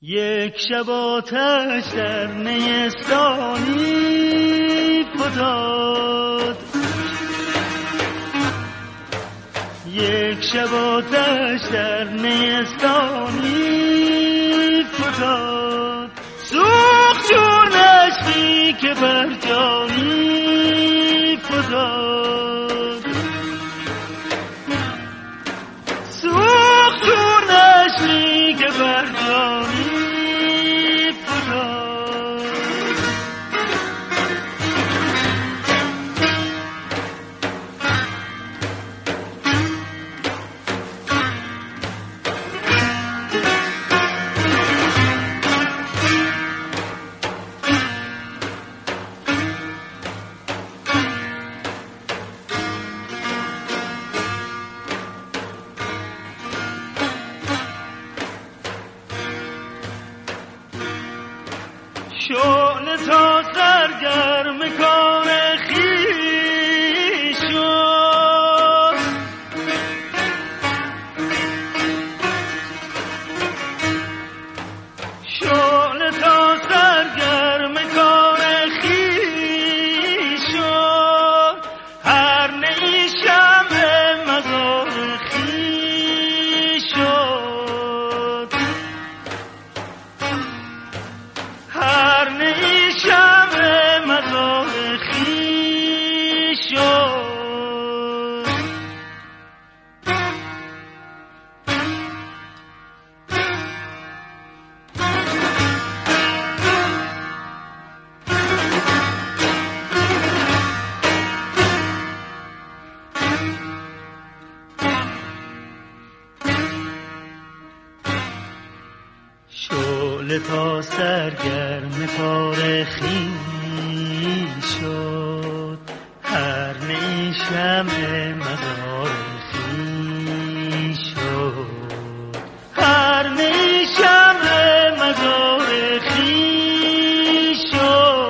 یک شب آتش در نیستانی فتاد، یک شب آتش در نیستانی فتاد، سوخت چون نشتی که بر جانی فتاد، سوخت چون نشتی که بر جانی شعله تا سرگرم کار خویش شد، شعله تا سرگرم کار خویش شد، هر نی شمع مزار خویش شد، هر نی شمع مزار خویش شد. شعله تا سرگرم کار خویش شد، هر نی شمع مزار خویش شد، هر نی شمع مزار خویش شد.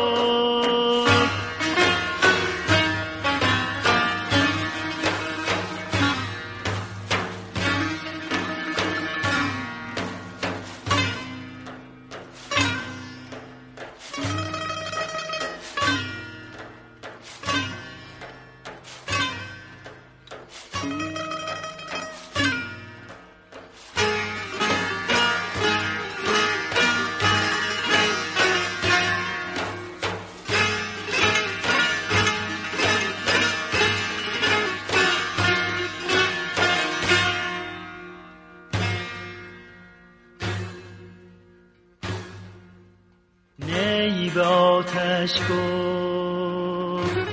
نی به آتش گفت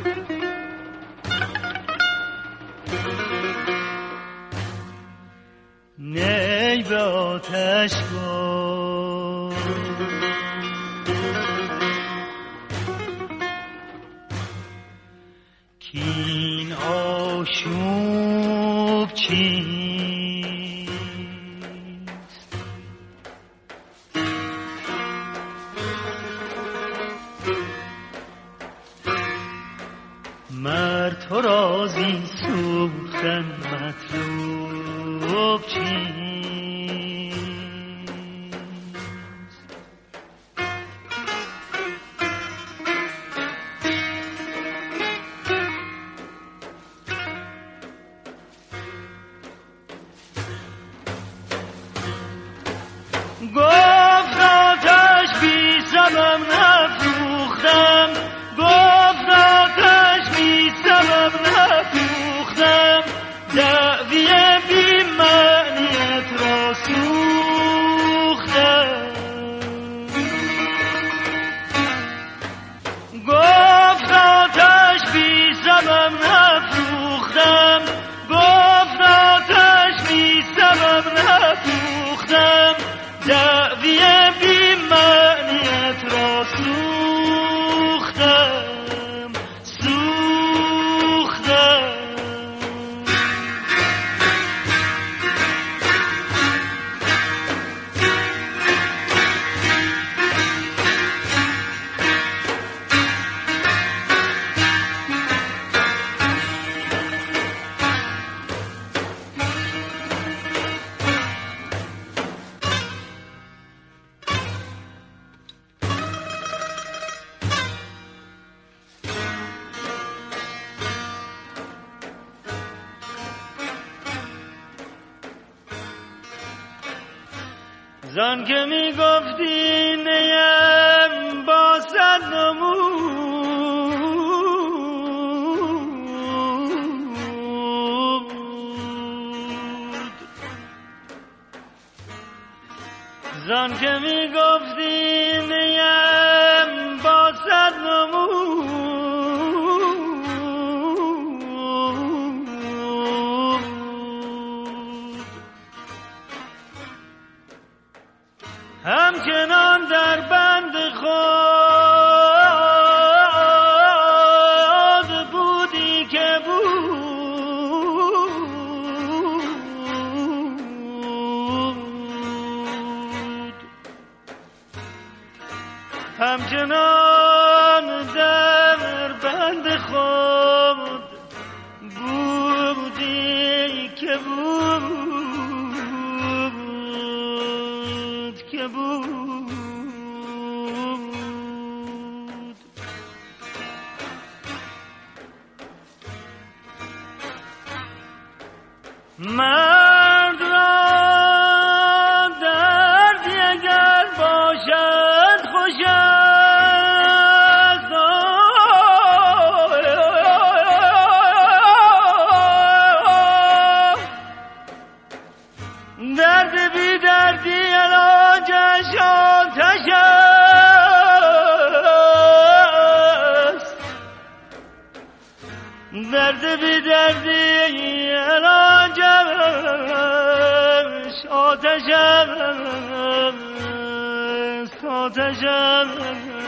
نی به آتش گفت کین آشوب چیست، مرد تو رازی سوختن مطلوب چیست. گفت آتش بی سبب نفروختم، گفت آتش بی سبب نفروختم، دعوی بی معنی زان که می گفتی نیم با صد نمود، زان که می گفتی نیم با صد نمود، همچنان در بند خود بودی که بود، همچنان در بند خود بودی که بود. مرد را دردی اگر باشد خوش است، درد بی دردی علاجش آتش است، درد بی دردی علاجش آتش است، آتش است.